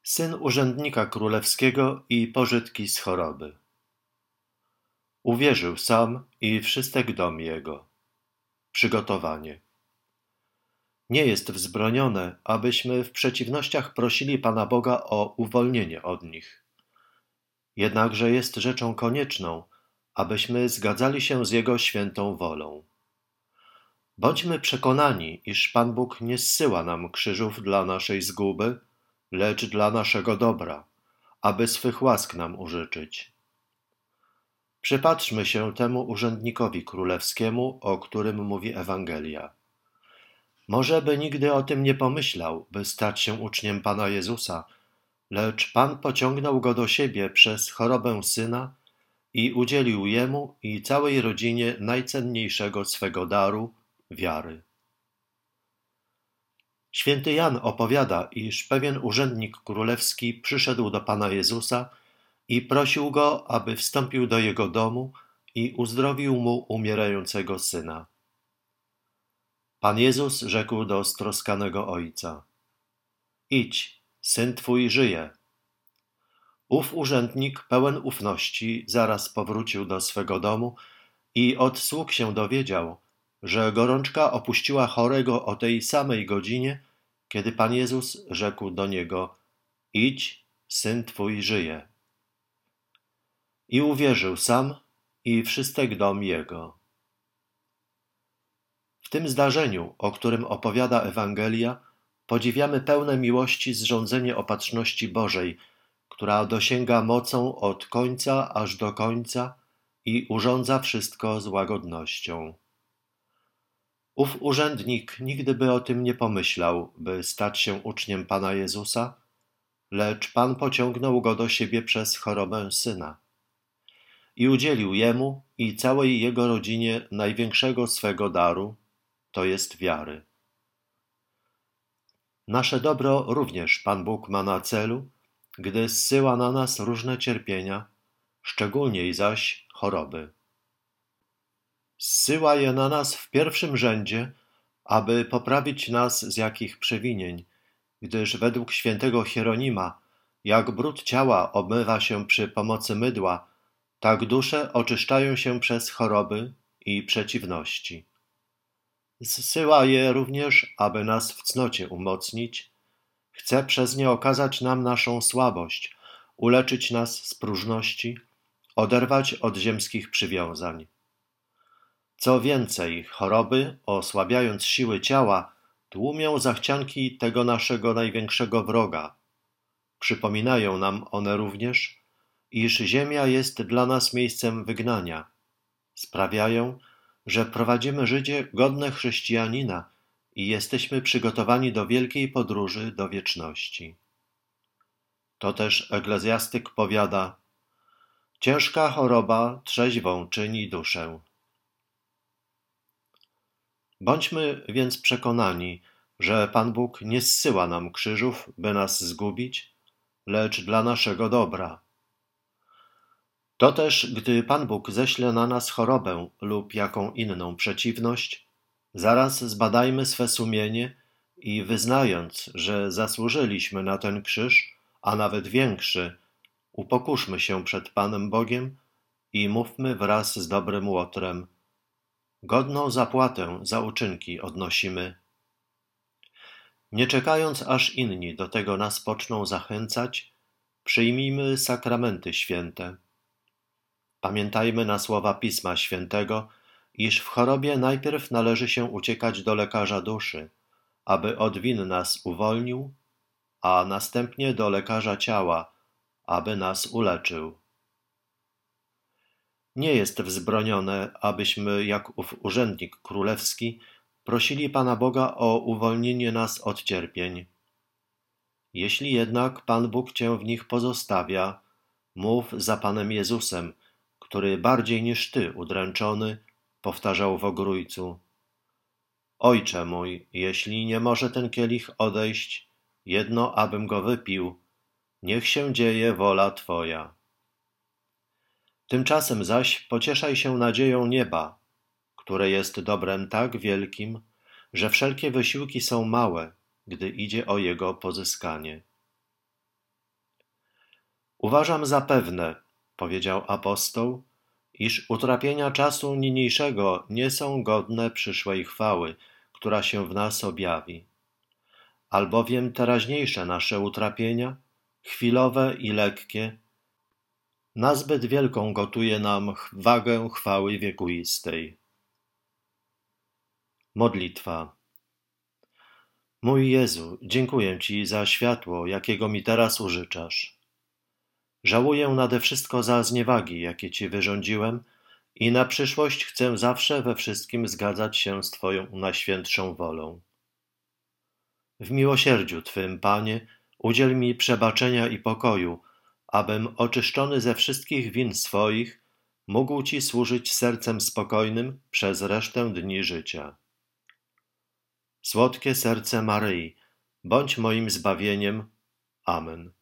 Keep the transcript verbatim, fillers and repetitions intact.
Syn urzędnika królewskiego i pożytki z choroby. Uwierzył sam i wszystek dom jego. Przygotowanie. Nie jest wzbronione, abyśmy w przeciwnościach prosili Pana Boga o uwolnienie od nich. Jednakże jest rzeczą konieczną, abyśmy zgadzali się z Jego świętą wolą. Bądźmy przekonani, iż Pan Bóg nie zsyła nam krzyżów dla naszej zguby, lecz dla naszego dobra, aby swych łask nam użyczyć. Przypatrzmy się temu urzędnikowi królewskiemu, o którym mówi Ewangelia. Może by nigdy o tym nie pomyślał, by stać się uczniem Pana Jezusa, lecz Pan pociągnął go do siebie przez chorobę syna i udzielił jemu i całej rodzinie najcenniejszego swego daru, wiary. Święty Jan opowiada, iż pewien urzędnik królewski przyszedł do Pana Jezusa i prosił go, aby wstąpił do jego domu i uzdrowił mu umierającego syna. Pan Jezus rzekł do stroskanego ojca: „Idź, syn twój żyje”. Ów urzędnik, pełen ufności, zaraz powrócił do swego domu i od sług się dowiedział, że gorączka opuściła chorego o tej samej godzinie, kiedy Pan Jezus rzekł do niego: „Idź, syn twój żyje”. I uwierzył sam i wszystek dom jego. W tym zdarzeniu, o którym opowiada Ewangelia, podziwiamy pełne miłości zrządzenie opatrzności Bożej, która dosięga mocą od końca aż do końca i urządza wszystko z łagodnością. Ów urzędnik nigdy by o tym nie pomyślał, by stać się uczniem Pana Jezusa, lecz Pan pociągnął go do siebie przez chorobę syna i udzielił jemu i całej jego rodzinie największego swego daru, to jest wiary. Nasze dobro również Pan Bóg ma na celu, gdy zsyła na nas różne cierpienia, szczególniej zaś choroby. Zsyła je na nas w pierwszym rzędzie, aby poprawić nas z jakich przewinień, gdyż według świętego Hieronima, jak brud ciała obmywa się przy pomocy mydła, tak dusze oczyszczają się przez choroby i przeciwności. Zsyła je również, aby nas w cnocie umocnić, chce przez nie okazać nam naszą słabość, uleczyć nas z próżności, oderwać od ziemskich przywiązań. Co więcej, choroby, osłabiając siły ciała, tłumią zachcianki tego naszego największego wroga. Przypominają nam one również, iż ziemia jest dla nas miejscem wygnania. Sprawiają, że prowadzimy życie godne chrześcijanina i jesteśmy przygotowani do wielkiej podróży do wieczności. To też Eklezjastyk powiada: „Ciężka choroba trzeźwą czyni duszę”. Bądźmy więc przekonani, że Pan Bóg nie zsyła nam krzyżów, by nas zgubić, lecz dla naszego dobra. To też, gdy Pan Bóg ześle na nas chorobę lub jaką inną przeciwność, zaraz zbadajmy swe sumienie i wyznając, że zasłużyliśmy na ten krzyż, a nawet większy, upokurzmy się przed Panem Bogiem i mówmy wraz z dobrym łotrem: „Godną zapłatę za uczynki odnosimy”. Nie czekając, aż inni do tego nas poczną zachęcać, przyjmijmy sakramenty święte. Pamiętajmy na słowa Pisma Świętego, iż w chorobie najpierw należy się uciekać do lekarza duszy, aby od win nas uwolnił, a następnie do lekarza ciała, aby nas uleczył. Nie jest wzbronione, abyśmy, jak ów urzędnik królewski, prosili Pana Boga o uwolnienie nas od cierpień. Jeśli jednak Pan Bóg cię w nich pozostawia, mów za Panem Jezusem, który bardziej niż ty udręczony powtarzał w ogrójcu: „Ojcze mój, jeśli nie może ten kielich odejść, jedno abym go wypił, niech się dzieje wola Twoja”. Tymczasem zaś pocieszaj się nadzieją nieba, które jest dobrem tak wielkim, że wszelkie wysiłki są małe, gdy idzie o jego pozyskanie. Uważam za pewne, powiedział apostoł, iż utrapienia czasu niniejszego nie są godne przyszłej chwały, która się w nas objawi. Albowiem teraźniejsze nasze utrapienia, chwilowe i lekkie, nazbyt wielką gotuje nam wagę chwały wiekuistej. Modlitwa. Mój Jezu, dziękuję Ci za światło, jakiego mi teraz użyczasz. Żałuję nade wszystko za zniewagi, jakie Ci wyrządziłem, i na przyszłość chcę zawsze we wszystkim zgadzać się z Twoją najświętszą wolą. W miłosierdziu Twym, Panie, udziel mi przebaczenia i pokoju, abym oczyszczony ze wszystkich win swoich mógł Ci służyć sercem spokojnym przez resztę dni życia. Słodkie serce Maryi, bądź moim zbawieniem. Amen.